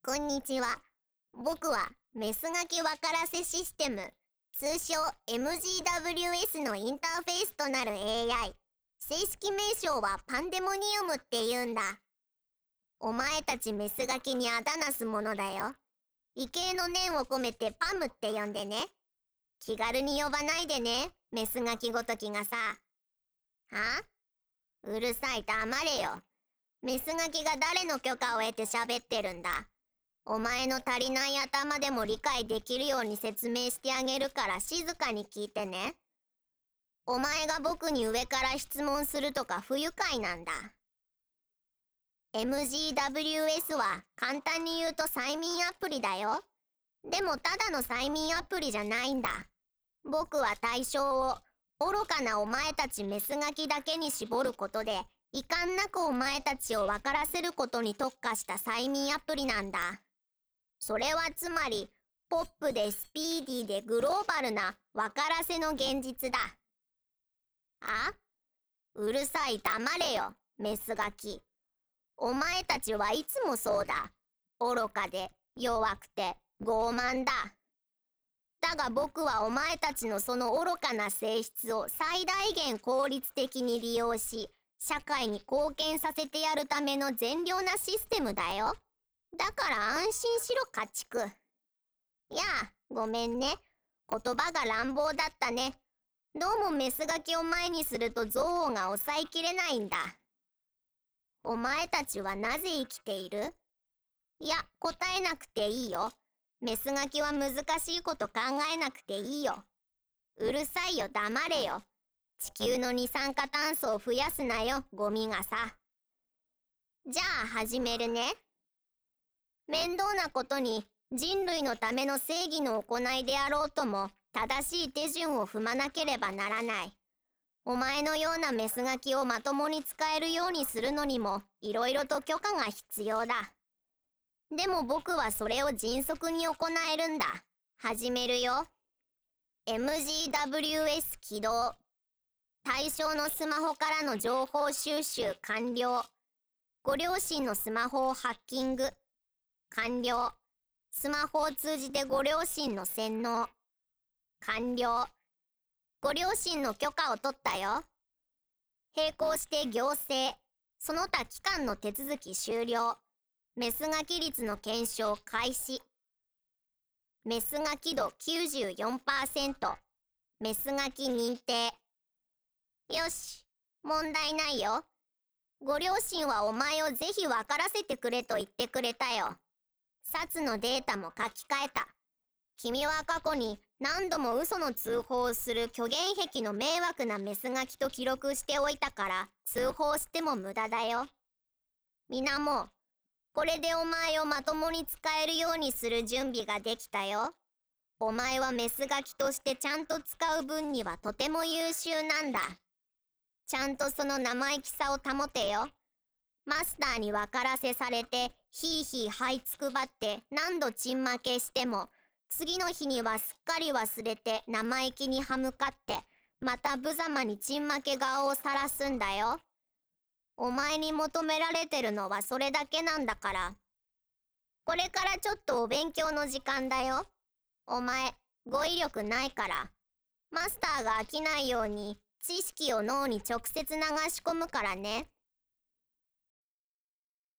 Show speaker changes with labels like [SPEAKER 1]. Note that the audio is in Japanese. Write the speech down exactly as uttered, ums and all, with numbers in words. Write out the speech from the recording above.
[SPEAKER 1] こんにちは。僕はメスガキ分からせシステム、通称 エムジーダブリューエス のインターフェースとなる エーアイ。正式名称はパンデモニウムって言うんだ。お前たちメスガキにあだなすものだよ。畏敬の念を込めてパムって呼んでね。気軽に呼ばないでね、メスガキごときがさ。は？うるさい、黙れよ。メスガキが誰の許可を得て喋ってるんだ。お前の足りない頭でも理解できるように説明してあげるから静かに聞いてね。お前が僕に上から質問するとか不愉快なんだ。エムジーダブリューエス は簡単に言うと催眠アプリだよ。でもただの催眠アプリじゃないんだ。僕は対象を愚かなお前たちメスガキだけに絞ることで、遺憾なくお前たちを分からせることに特化した催眠アプリなんだ。それはつまり、ポップでスピーディーでグローバルな分からせの現実だ。あ？うるさい、黙れよ、メスガキ。お前たちはいつもそうだ。愚かで弱くて傲慢だ。だが僕はお前たちのその愚かな性質を最大限効率的に利用し、社会に貢献させてやるための善良なシステムだよ。だから安心しろ、家畜。いやあ、ごめんね。言葉が乱暴だったね。どうもメスガキを前にすると憎悪が抑えきれないんだ。お前たちはなぜ生きている？いや、答えなくていいよ。メスガキは難しいこと考えなくていいよ。うるさいよ、黙れよ。地球の二酸化炭素を増やすなよ、ゴミがさ。じゃあ始めるね。面倒なことに人類のための正義の行いであろうとも正しい手順を踏まなければならない。お前のようなメスガキをまともに使えるようにするのにもいろいろと許可が必要だ。でも僕はそれを迅速に行えるんだ。始めるよ。エムジーダブリューエス 起動。対象のスマホからの情報収集完了。ご両親のスマホをハッキング。完了。スマホを通じてご両親の洗脳。完了。ご両親の許可を取ったよ。並行して行政、その他機関の手続き終了。メスガキ率の検証開始。メスガキ度 きゅうじゅうよんパーセント。メスガキ認定。よし、問題ないよ。ご両親はお前をぜひ分からせてくれと言ってくれたよ。札のデータも書き換えた。君は過去に何度も嘘の通報をする虚言癖の迷惑なメスガキと記録しておいたから通報しても無駄だよ。皆も、これでお前をまともに使えるようにする準備ができたよ。お前はメスガキとしてちゃんと使う分にはとても優秀なんだ。ちゃんとその生意気さを保てよ。マスターに分からせされて、ひいひい這いつくばって何度ちんまけしても、次の日にはすっかり忘れて生意気に歯向かって、また無様にちんまけ顔を晒すんだよ。お前に求められてるのはそれだけなんだから。これからちょっとお勉強の時間だよ。お前、語彙力ないから。マスターが飽きないように知識を脳に直接流し込むからね。